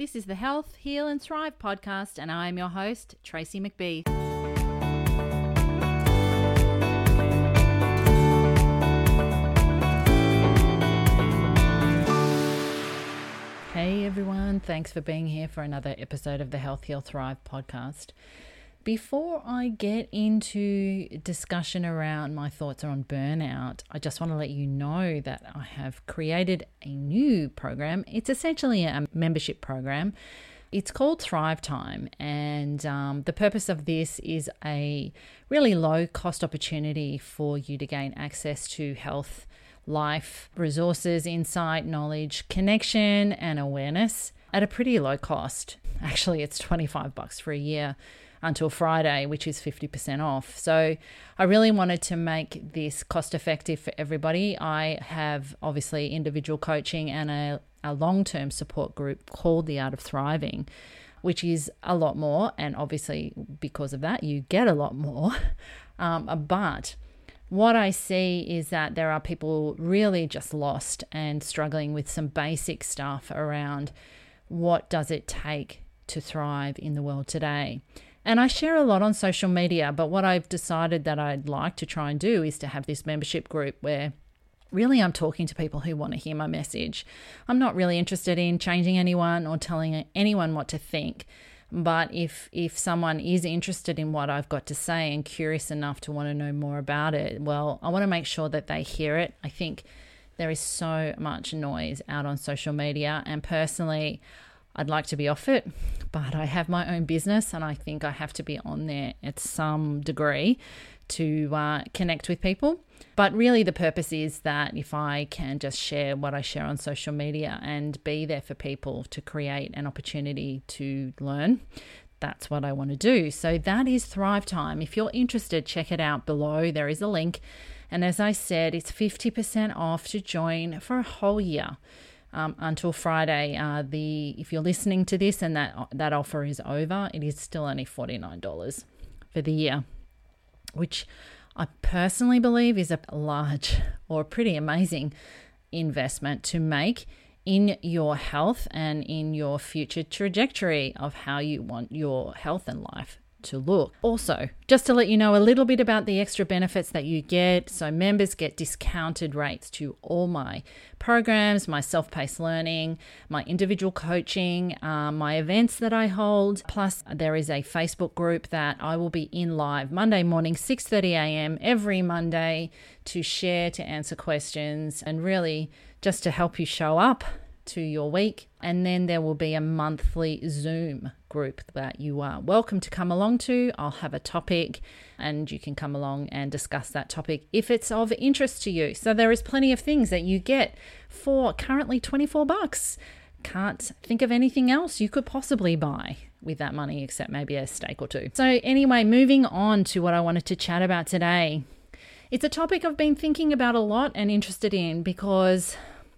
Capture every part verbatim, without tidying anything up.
This is the Health, Heal and Thrive podcast, and I am your host, Tracy McBee. Hey everyone, thanks for being here for another episode of the Health, Heal, Thrive podcast. Before I get into discussion around my thoughts on burnout, I just want to let you know that I have created a new program. It's essentially a membership program. It's called Thrive Time, and um, the purpose of this is a really low cost opportunity for you to gain access to health, life, resources, insight, knowledge, connection, and awareness at a pretty low cost. Actually, it's twenty-five bucks for a year until Friday, which is fifty percent off. So I really wanted to make this cost effective for everybody. I have obviously individual coaching and a, a long-term support group called The Art of Thriving, which is a lot more. And obviously because of that, you get a lot more. Um, but what I see is that there are people really just lost and struggling with some basic stuff around what does it take to thrive in the world today. And I share a lot on social media, but what I've decided that I'd like to try and do is to have this membership group where really I'm talking to people who want to hear my message. I'm not really interested in changing anyone or telling anyone what to think. But if if someone is interested in what I've got to say and curious enough to want to know more about it, well, I want to make sure that they hear it. I think there is so much noise out on social media, and personally, I'd like to be off it, but I have my own business and I think I have to be on there at some degree to uh, connect with people. But really the purpose is that if I can just share what I share on social media and be there for people to create an opportunity to learn, that's what I want to do. So that is Thrive Time. If you're interested, check it out below. There is a link. And as I said, it's fifty percent off to join for a whole year. Um, until Friday. Uh, the if you're listening to this and that that offer is over, it is still only forty-nine dollars for the year, which I personally believe is a large or pretty amazing investment to make in your health and in your future trajectory of how you want your health and life to look. Also, just to let you know a little bit about the extra benefits that you get. So members get discounted rates to all my programs, my self-paced learning, my individual coaching, um, my events that I hold. Plus, there is a Facebook group that I will be in live Monday morning, six thirty a.m. every Monday to share, to answer questions, and really just to help you show up to your week. And then there will be a monthly Zoom group that you are welcome to come along to. I'll have a topic and you can come along and discuss that topic if it's of interest to you. So there is plenty of things that you get for currently twenty-four bucks. Can't think of anything else you could possibly buy with that money except maybe a steak or two. So anyway, moving on to what I wanted to chat about today. It's a topic I've been thinking about a lot and interested in because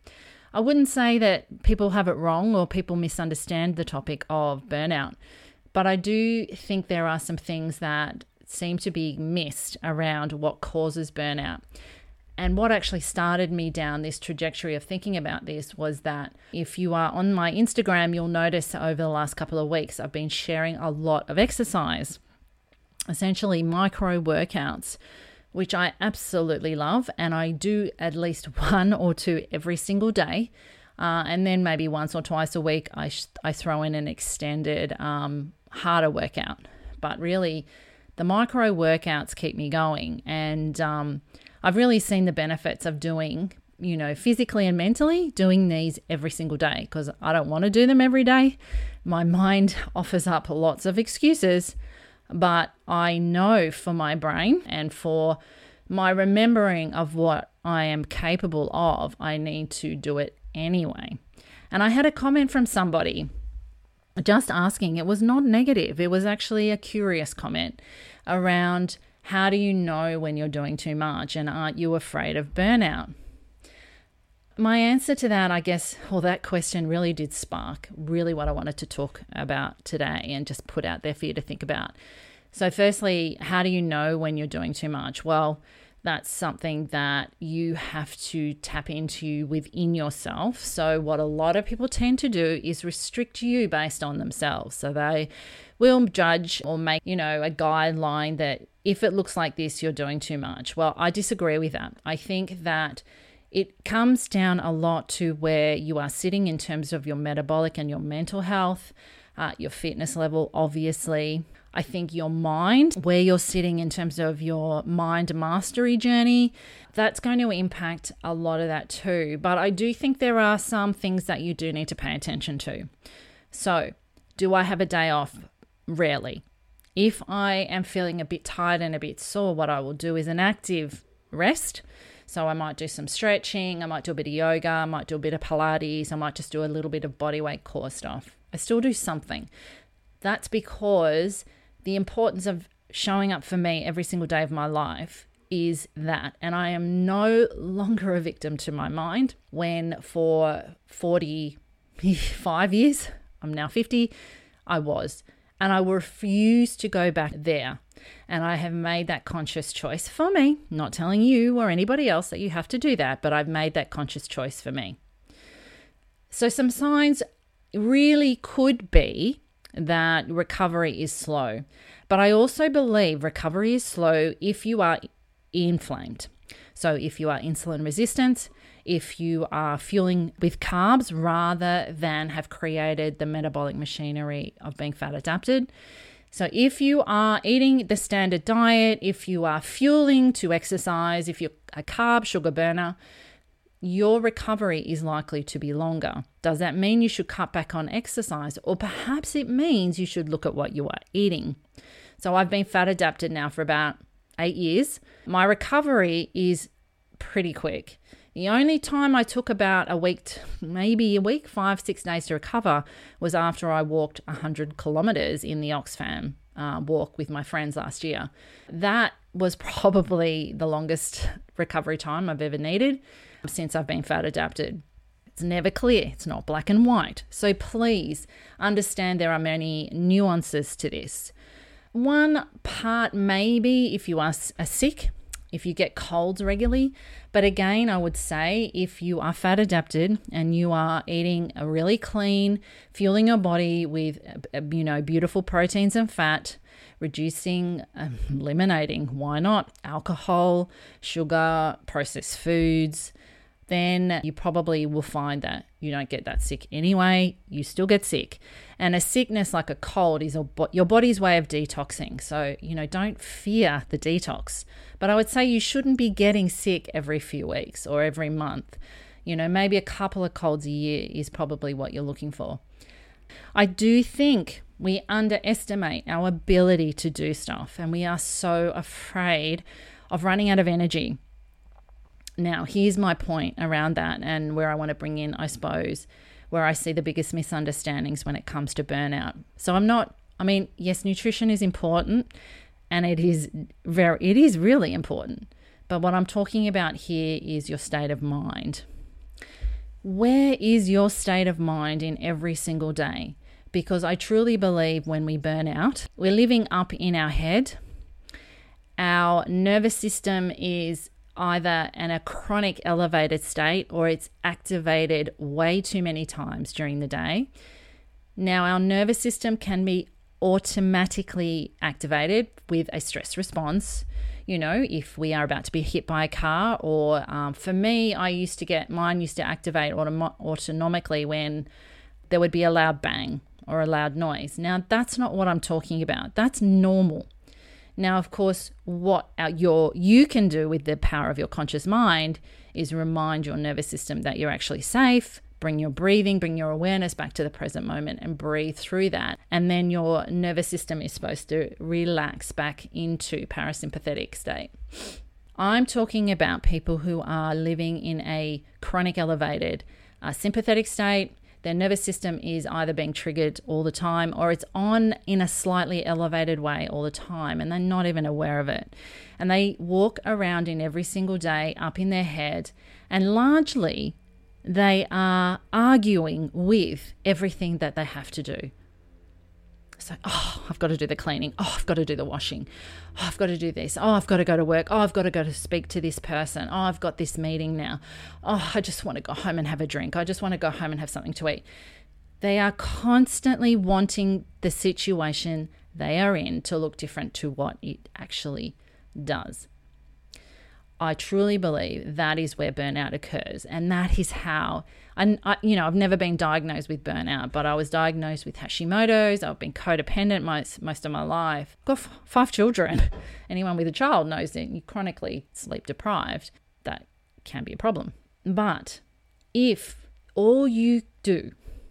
I wouldn't say that people have it wrong or people misunderstand the topic of burnout, but I do think there are some things that seem to be missed around what causes burnout. And what actually started me down this trajectory of thinking about this was that if you are on my Instagram, you'll notice over the last couple of weeks, I've been sharing a lot of exercise, essentially micro workouts, which I absolutely love, and I do at least one or two every single day. Uh, and then maybe once or twice a week, I sh- I throw in an extended, um, harder workout. But really, the micro workouts keep me going. And um, I've really seen the benefits of doing, you know, physically and mentally, doing these every single day because I don't want to do them every day. My mind offers up lots of excuses. But I know for my brain and for my remembering of what I am capable of, I need to do it anyway. And I had a comment from somebody just asking, it was not negative, it was actually a curious comment around how do you know when you're doing too much and aren't you afraid of burnout? My answer to that, I guess, or that question really did spark really what I wanted to talk about today and just put out there for you to think about. So firstly, how do you know when you're doing too much? Well, That's something that you have to tap into within yourself. So what a lot of people tend to do is restrict you based on themselves. So they will judge or make, you know, a guideline that if it looks like this, you're doing too much. Well, I disagree with that. I think that it comes down a lot to where you are sitting in terms of your metabolic and your mental health, uh, your fitness level, obviously. I think your mind, where you're sitting in terms of your mind mastery journey, that's going to impact a lot of that too. But I do think there are some things that you do need to pay attention to. So, do I have a day off? Rarely. If I am feeling a bit tired and a bit sore, what I will do is an active rest. So I might do some stretching, I might do a bit of yoga, I might do a bit of Pilates, I might just do a little bit of bodyweight core stuff. I still do something. That's because the importance of showing up for me every single day of my life is that. And I am no longer a victim to my mind when for forty-five years, I'm now fifty, I was. And I refuse to go back there. And I have made that conscious choice for me, not telling you or anybody else that you have to do that, but I've made that conscious choice for me. So some signs really could be that recovery is slow. But I also believe recovery is slow if you are inflamed. So if you are insulin resistant, if you are fueling with carbs rather than have created the metabolic machinery of being fat adapted. So if you are eating the standard diet, if you are fueling to exercise, if you're a carb sugar burner, your recovery is likely to be longer. Does that mean you should cut back on exercise? Or perhaps it means you should look at what you are eating. So I've been fat adapted now for about eight years. My recovery is pretty quick. The only time I took about a week, maybe a week, five, six days to recover was after I walked one hundred kilometers in the Oxfam uh, walk with my friends last year. That was probably the longest recovery time I've ever needed since I've been fat adapted. It's never clear. It's not black and white. So please understand there are many nuances to this. One part maybe if you are sick, if you get colds regularly. But again, I would say if you are fat adapted and you are eating a really clean, fueling your body with, you know, beautiful proteins and fat, reducing, um, eliminating, why not, alcohol, sugar, processed foods, then you probably will find that you don't get that sick anyway. You still get sick. And a sickness like a cold is a, your body's way of detoxing. So, you know, don't fear the detox. But I would say you shouldn't be getting sick every few weeks or every month. You know, maybe a couple of colds a year is probably what you're looking for. I do think we underestimate our ability to do stuff, and we are so afraid of running out of energy. Now, here's my point around that, and where I want to bring in, I suppose, where I see the biggest misunderstandings when it comes to burnout. So I'm not, I mean, yes, nutrition is important, and it is very, it is really important. But what I'm talking about here is your state of mind. Where is your state of mind in every single day? Because I truly believe when we burn out, we're living up in our head. Our nervous system is either in a chronic elevated state or it's activated way too many times during the day. Now, our nervous system can be automatically activated with a stress response. You know, if we are about to be hit by a car, or um, for me, I used to get, mine used to activate autom- autonomically when there would be a loud bang or a loud noise. Now, that's not what I'm talking about. That's normal. Now, of course, what your you can do with the power of your conscious mind is remind your nervous system that you're actually safe, bring your breathing, bring your awareness back to the present moment and breathe through that. And then your nervous system is supposed to relax back into parasympathetic state. I'm talking about people who are living in a chronic elevated uh, sympathetic state. Their nervous system is either being triggered all the time or it's on in a slightly elevated way all the time, and they're not even aware of it. And they walk around in every single day up in their head, and largely they are arguing with everything that they have to do. So, oh, I've got to do the cleaning. Oh, I've got to do the washing. Oh, I've got to do this. Oh, I've got to go to work. Oh, I've got to go to speak to this person. Oh, I've got this meeting now. Oh, I just want to go home and have a drink. I just want to go home and have something to eat. They are constantly wanting the situation they are in to look different to what it actually does. I truly believe that is where burnout occurs, and that is how, and I, you know, I've never been diagnosed with burnout, but I was diagnosed with Hashimoto's. I've been codependent most, most of my life. I've got f- five children. Anyone with a child knows that you're chronically sleep deprived. That can be a problem. But if all you do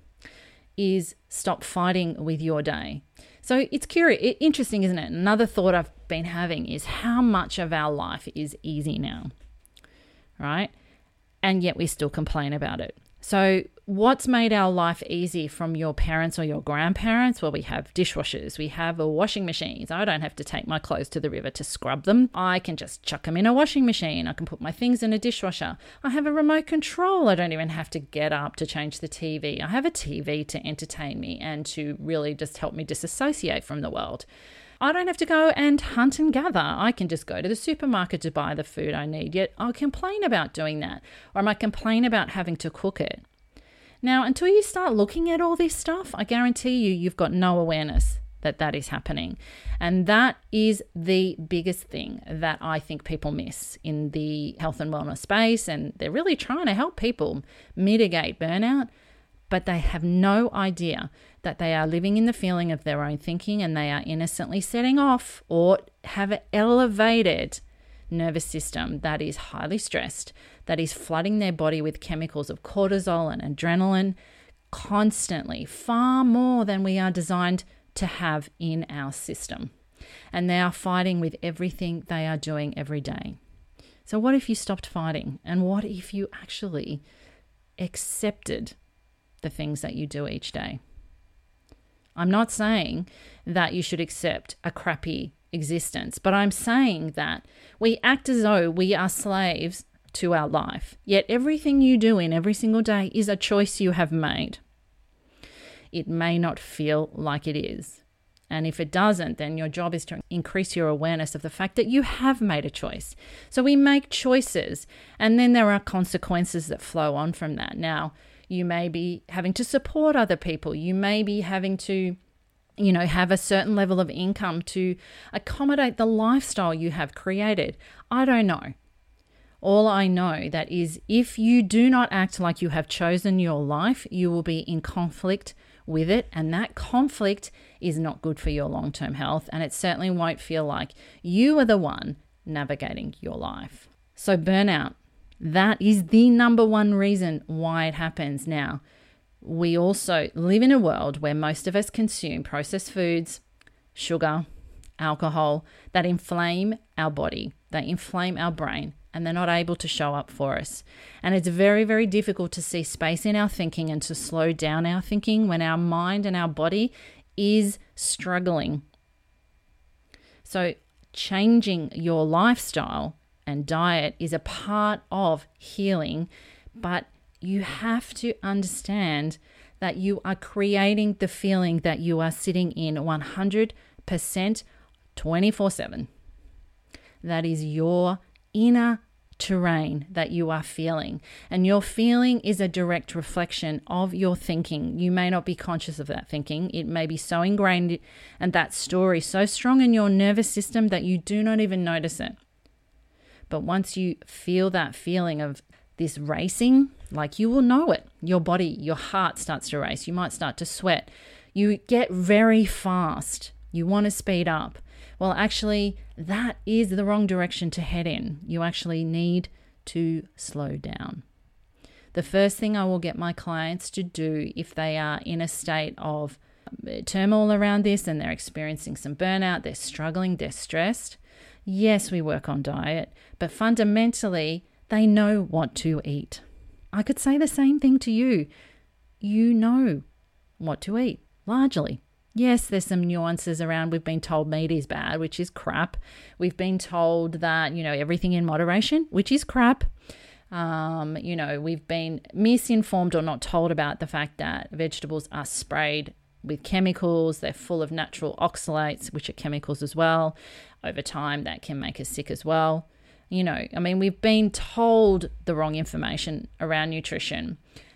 is stop fighting with your day. So it's curious, interesting, isn't it? Another thought I've been having is how much of our life is easy now, right? And yet we still complain about it. So what's made our life easy from your parents or your grandparents? Well, we have dishwashers, we have a washing machines. I don't have to take my clothes to the river to scrub them. I can just chuck them in a washing machine. I can put my things in a dishwasher. I have a remote control. I don't even have to get up to change the T V. I have a T V to entertain me and to really just help me disassociate from the world. I don't have to go and hunt and gather. I can just go to the supermarket to buy the food I need. Yet I'll complain about doing that, or I might complain about having to cook it. Now, until you start looking at all this stuff, I guarantee you, you've got no awareness that that is happening. And that is the biggest thing that I think people miss in the health and wellness space. And they're really trying to help people mitigate burnout, but they have no idea that they are living in the feeling of their own thinking, and they are innocently setting off or have an elevated nervous system that is highly stressed, that is flooding their body with chemicals of cortisol and adrenaline constantly, far more than we are designed to have in our system. And they are fighting with everything they are doing every day. So what if you stopped fighting? And what if you actually accepted the things that you do each day? I'm not saying that you should accept a crappy existence, but I'm saying that we act as though we are slaves to our life. Yet everything you do in every single day is a choice you have made. It may not feel like it is. And if it doesn't, then your job is to increase your awareness of the fact that you have made a choice. So we make choices, and then there are consequences that flow on from that. Now, you may be having to support other people. You may be having to, you know, have a certain level of income to accommodate the lifestyle you have created. I don't know. All I know that is if you do not act like you have chosen your life, you will be in conflict with it. And that conflict is not good for your long-term health. And it certainly won't feel like you are the one navigating your life. So burnout. That is the number one reason why it happens. Now, we also live in a world where most of us consume processed foods, sugar, alcohol that inflame our body, they inflame our brain, and they're not able to show up for us. And it's very, very difficult to see space in our thinking and to slow down our thinking when our mind and our body is struggling. So changing your lifestyle and diet is a part of healing, but you have to understand that you are creating the feeling that you are sitting in one hundred percent twenty-four seven. That is your inner terrain that you are feeling, and your feeling is a direct reflection of your thinking. You may not be conscious of that thinking. It may be so ingrained and that story so strong in your nervous system that you do not even notice it. But once you feel that feeling of this racing, like you will know it, your body, your heart starts to race. You might start to sweat. You get very fast. You want to speed up. Well, actually, that is the wrong direction to head in. You actually need to slow down. The first thing I will get my clients to do if they are in a state of turmoil around this and they're experiencing some burnout, they're struggling, they're stressed, yes, we work on diet, but fundamentally, they know what to eat. I could say the same thing to you. You know what to eat, largely. Yes, there's some nuances around. We've been told meat is bad, which is crap. We've been told that, you know, everything in moderation, which is crap. Um, you know, we've been misinformed or not told about the fact that vegetables are sprayed with chemicals. They're full of natural oxalates, which are chemicals as well. Over time, that can make us sick as well. You know, I mean, we've been told the wrong information around nutrition.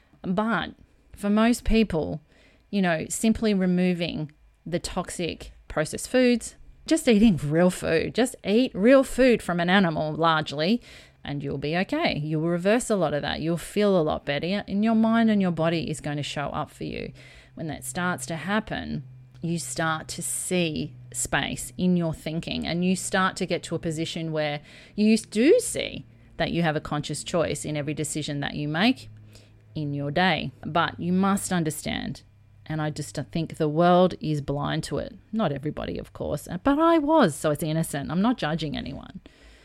But for most people, you know, simply removing the toxic processed foods, just eating real food, just eat real food from an animal largely, and you'll be okay. You'll reverse a lot of that. You'll feel a lot better, and your mind and your body is going to show up for you. When that starts to happen, you start to see space in your thinking, and you start to get to a position where you do see that you have a conscious choice in every decision that you make in your day. But you must understand, and I just think the world is blind to it. Not everybody, of course, but I was, so it's innocent. I'm not judging anyone.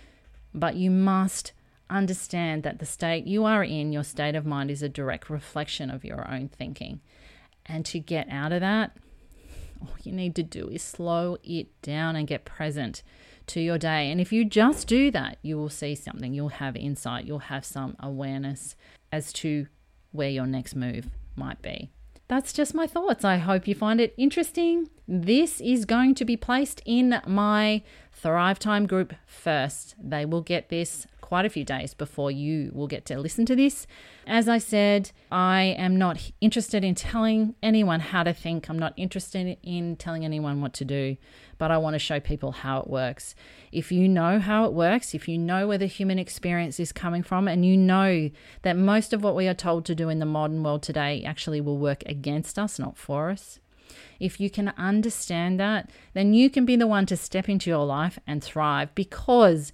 But you must understand that the state you are in, your state of mind, is a direct reflection of your own thinking. And to get out of that, all you need to do is slow it down and get present to your day. And if you just do that, you will see something. You'll have insight. You'll have some awareness as to where your next move might be. That's just my thoughts. I hope you find it interesting. This is going to be placed in my Thrive Time group first. They will get this quite a few days before you will get to listen to this. As I said, I am not interested in telling anyone how to think. I'm not interested in telling anyone what to do, but I want to show people how it works. If you know how it works, if you know where the human experience is coming from, and you know that most of what we are told to do in the modern world today actually will work against us, not for us. If you can understand that, then you can be the one to step into your life and thrive, because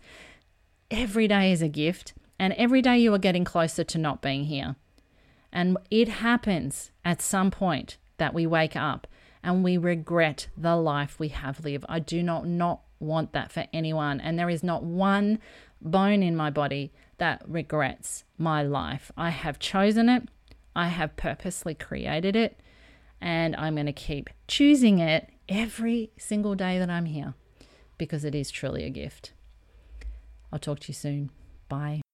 every day is a gift, and every day you are getting closer to not being here. And it happens at some point that we wake up and we regret the life we have lived. I do not not want that for anyone. And there is not one bone in my body that regrets my life. I have chosen it. I have purposely created it. And I'm going to keep choosing it every single day that I'm here, because it is truly a gift. I'll talk to you soon. Bye.